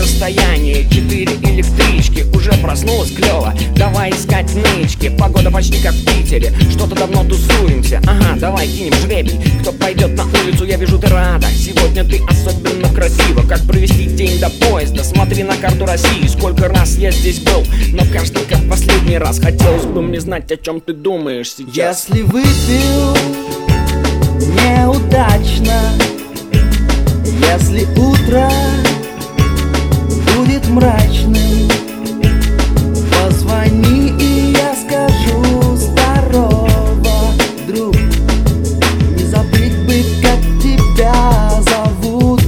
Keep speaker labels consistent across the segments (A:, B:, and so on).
A: расстояние 4 электрички. Уже проснулась клёво, давай искать нычки. Погода почти как в Питере, что-то давно тусуемся. Ага, давай кинем жребий, кто пойдет на улицу, я вижу, ты рада. Сегодня ты особенно красива. Как провести день до поезда? Смотри на карту России, сколько раз я здесь был, но каждый как последний раз. Хотелось бы мне знать, о чем ты думаешь сейчас.
B: Если выпил неудачно, если утро будет мрачным, позвони, и я скажу: здорово, друг. Не забыть бы, как тебя зовут.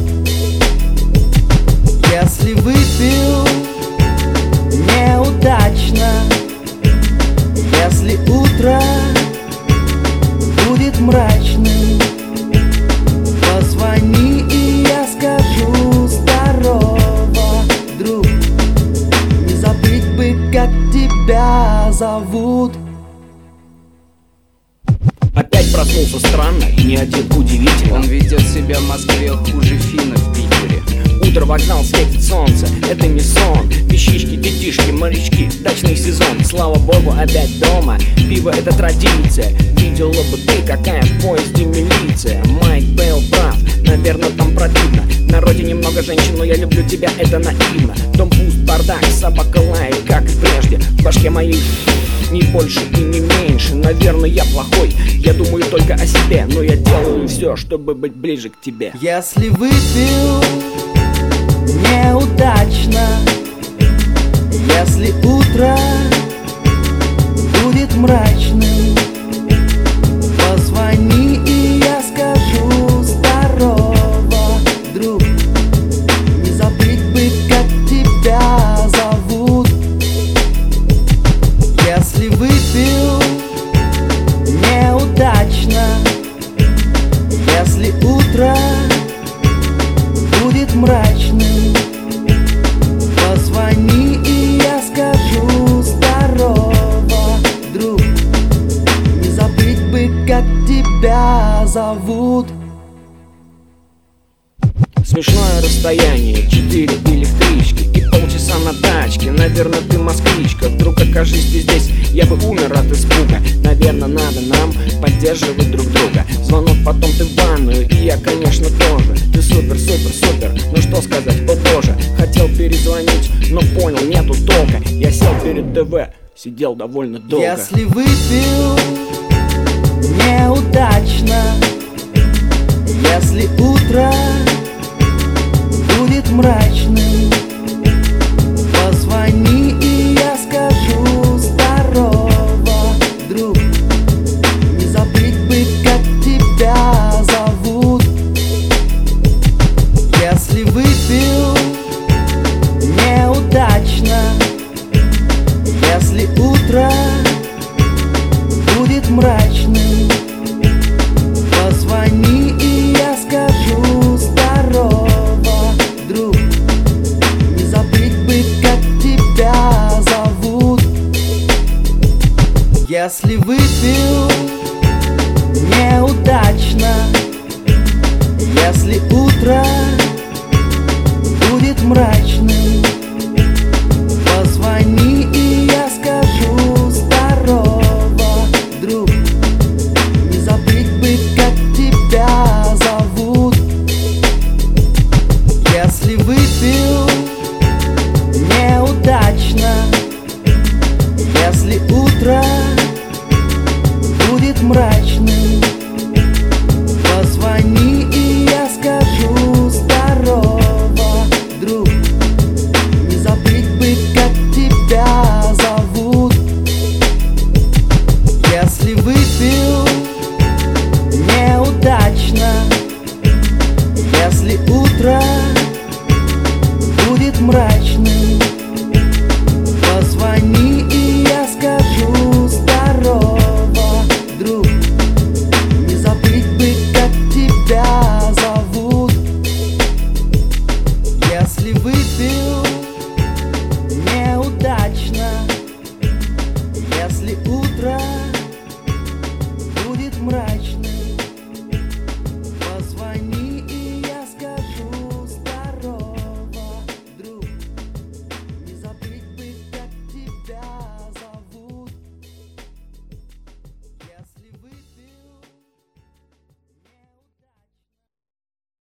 B: Если выпил неудачно, если утро будет мрачным, позвони, и я скажу: здорово, друг. Не забыть бы, как тебя зовут.
A: Опять проснулся странно и не одет удивительно.
C: Он ведет себя в Москве хуже Фина в Питере.
A: Утро, вокзал, светит солнце, это не сон. Вещички, детишки, морячки, дачный сезон. Слава богу, опять дома, пиво это традиция. Видела бы ты, какая в поезде милиция. Майк Бейл прав, наверное там противно. В народе немного женщин, но я люблю тебя, это наивно. Дом пуст, бардак, собака лает, как и прежде. В башке моей не больше и не меньше. Наверное, я плохой, я думаю только о себе, но я делаю все, чтобы быть ближе к тебе.
B: Если выпил неудачно, если утро будет мрачным, позвони, и я скажу: здорово, друг. Не забыть бы, как тебя зовут. Если выпил неудачно, если утро будет мрачным, позвони, и я скажу: здорово, друг. Не забыть бы, как тебя зовут.
A: Смешное расстояние, 4 электрички и полчаса на тачке. Наверное, ты москвичка. Вдруг окажись ты здесь, я бы умер от испуга. Наверное, надо нам поддерживать друг друга. Звонок, потом ты в ванную, и я, конечно, тоже. Ты супер, супер, супер, ну что сказать, о боже. Хотел перезвонить, но понял, нету толка. Я сел перед ТВ, сидел довольно долго.
B: Если выпил неудачно, если утро будет мрачным, позвони, и я скажу: здорово, друг. Не забыть бы, как тебя зовут. Если выпил неудачно, если утро будет мрачным, позвони, и я скажу: здорово, друг. Не забыть бы, как тебя зовут. Если выпил неудачно, если утро будет мрачным, позвони, и я скажу: здорово, друг. Не забыть бы, как тебя зовут. Если выпил неудачно, если утро будет мрачным, позвони, и я скажу: здорово, друг. Не забыть бы, как тебя зовут. Если выпил неудачно, если утро будет мрачным, позвони, и я скажу: здорово, друг. Не забыть бы, как тебя зовут. Если выпил неудачно, если утро будет мрачным,